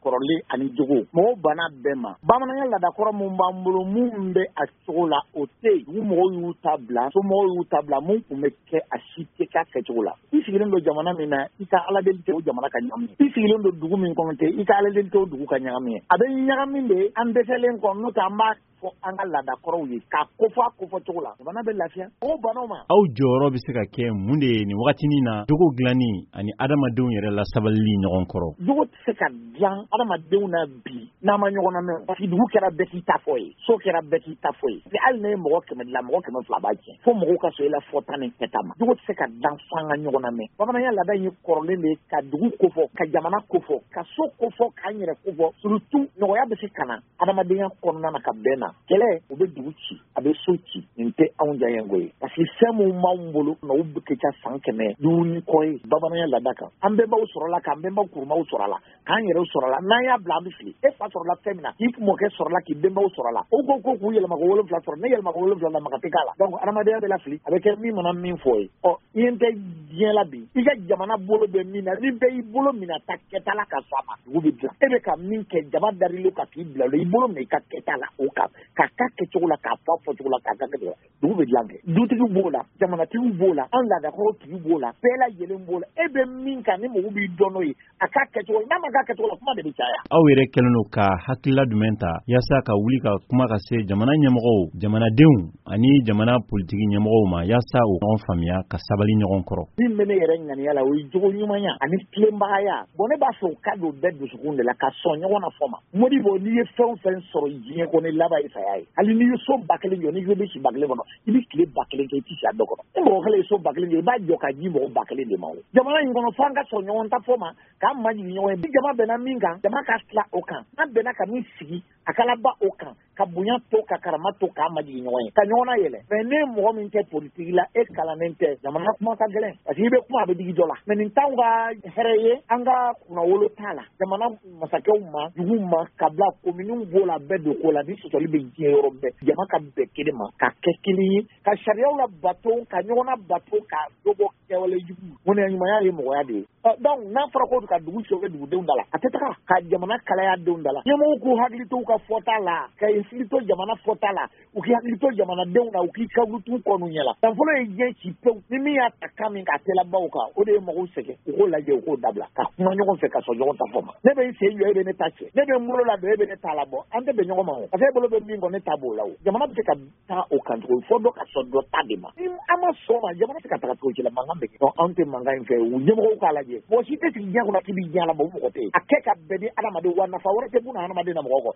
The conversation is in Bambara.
kɔrɔlen ani jogo mɔgɔw bana bɛɛ ma bamananya ladakɔrɔ mun b'an bolo mun bɛ a cogo la o tɛ dugu mɔgɔw y'u ta bila somɔgɔw y'u ta bila mun tun bɛ kɛ a si tɛ k'a kɛcogo la i sigilen don jamana min na i ka ala deli tɛ o jamana ka ɲagami i sigilen don dugu min kɔnɔ tɛ i ka ala deli tɛ o dugu ka ɲagami a bɛ ɲagami de an dɛsɛlen kɔ n'o tɛ an b'a fɔ an ka laadakɔrɔw ye k'a kofɔ a kofɔcogo la jamana bɛ lafiya o banaw ma aw jɔyɔrɔ bɛ se ka kɛ mun de ye nin wagatinin na jogo dilanni ani adamadenw yɛrɛ la sabalili ɲɔgɔn kɔrɔ jogo tɛ se ka dilan adamadenw na bi n'a ma ɲɔgɔn lamɛn parce que dugu kɛra bɛɛ k'i ta fɔ ye so kɛra bɛɛ k'i ta fɔ ye hali ne ye mɔgɔ 100 dilan mɔgɔ 200 b'a tiɲɛ fo mɔgɔw ka so i la fɔta ni kɛta ma jogo tɛ se ka dilan fo an ka ɲɔgɔn lamɛn bamananya laada in ye kɔrɔlen de ka dugu kofɔ ka jamana kofɔ ka so kofɔ k'an yɛrɛ kofɔ surtout nɔgɔya bɛ se ka na adamadenya kɔnɔna na ka bɛn na kɛlɛ o bɛ dugu ci a bɛ so ci nin tɛ anw jayango ye parce que fɛn min b'anw bolo n'o bɛ kɛ ca san 100 dumuni kɔ ye bamananya laada kan an bɛnbaw sɔrɔla k'an bɛnbaw kurumaw sɔrɔla k'an yɛrɛw sɔrɔla n'an y'a bila an bɛ fili e fa sɔrɔla fɛn min na k'i mɔkɛ sɔrɔla k'i bɛnbaw sɔrɔla o ko k'u yɛlɛma ko 7 sɔrɔ ne yɛlɛma ko 7 la maka tɛ k'a la donc adamadenya bɛ la fili a bɛ kɛ min mana min fɔ ye ɔ i ye n tɛ diɲɛ la bi i ka jamana bolo bɛ min na ni bɛɛ y'i bolo minɛ ta kɛta la ka sɔn a ma dugu bɛ dilan e bɛ ka min kɛ jama darilo ka k'i bila i bolo minɛ i ka kɛta la o kan ka kɛcogo la k'a fɔ cogo la k'a ka kɛcogo la dugu bɛ dilan kɛ dutigiw b'o la jamanatigiw b'o la an laadakɔrɔtigiw b'o la bɛɛ lajɛlen b'o la e bɛ min kan ni mɔgɔ b'i dɔn n'o ye a ka kɛcogo n'a ma k'a kɛcogo la kuma de bɛ caya aw yɛrɛ kɛlen don ka hakilila jumɛn ta yaasa ka wuli ka kuma ka se jamana ɲɛmɔgɔw jamanadenw ani jamana politiki ɲɛmɔgɔw ma yaasa u ɲɔgɔn faamuya ka sabali ɲɔgɔn kɔrɔ min bɛ ne yɛrɛ ŋaniya la o ye jogo ɲumanya ani tilenbagaya bon ne b'a fɛ o ka don bɛɛ dusukun de la ka sɔn ɲɔgɔn na fɔ ma Modibo n'i ye fɛn o fɛn sɔrɔ diɲɛ kɔnɔ laban ye saya ye hali n'i ye so 1000 jɔ n'i bɛ si 1000 kɔnɔ i bɛ tile 1000 kɛ i tɛ si a dɔ kɔnɔ ni mɔgɔ kelen ye so 1000 jɔ i b'a jɔ ka di mɔgɔ 1000 de ma o jamana in kɔnɔ fo an ka sɔn ɲɔgɔn ta fɔ ma k'an majigin ɲɔgɔn ye ni jama bɛnna min kan jama ka tila o kan an bɛnna ka min sigi a ka laba o kan ka bonya to ka karama to k'a majigin ɲɔgɔn ye ka ɲɔgɔn na yɛlɛ mais ne mɔgɔ min tɛ politiki la e kalannen tɛ jamana kuma ka gɛlɛn parce que i bɛ kuma a bɛ digi dɔ la mais nin t'anw ka hɛrɛ ye an ka kunnawolo t'a la jamana masakɛw ma dugu ma ka bila kominiw b'o la bɛɛ don ko la ni sɔsɔli bɛ diɲɛ yɔrɔ bɛɛ jama ka bɛn kelen ma ka kɛ kelen ye ka sariyaw la bato ka ɲɔgɔn na bato ka dɔ bɔ kɛwale jugu ŋunaɲumanya ye mɔgɔya de ye donc n'a fɔra ko ka dugu sauver dugudenw da la a tɛ taga ka jamana kalaya denw da la ɲɛmɔgɔw k'u hakili to u ka fɔta la ka hakili to jamana fɔta la u k'i hakili to jamanadenw na u k'i kaburu t'u kɔ n'u ɲɛ la danfɔlɔ ye diɲɛ ci pewu ni min y'a ta kan min k'a tɛlabaw kan o de ye mɔgɔw sɛgɛn u k'o lajɛ u k'o dabila ka kuma ɲɔgɔn fɛ ka sɔn ɲɔgɔn ta fɔ ma ne bɛ n sen jɔ e bɛ ne ta cɛ ne bɛ n bolo labɛn e bɛ ne ta labɔ an tɛ bɛn ɲɔgɔn ma o parce que e bolo bɛ min kɔ ne ta b'o la o jamana bɛ se ka taa o kan cogo fɔ dɔ ka sɔn dɔ ta de ma ni an ma sɔn ma jamana tɛ se ka taga cogo ci la mankan bɛ kɛ donc anw tɛ mankan in fɛ u ɲɛmɔgɔw k'a lajɛ mɔgɔ si tɛ sigi diɲɛ kɔnɔ k'i bɛ diɲɛ labɔ o mɔgɔ tɛ yen a kɛ ka bɛn ni adamaden wa nafa wɛrɛ tɛ buna adamaden na mɔgɔ kɔ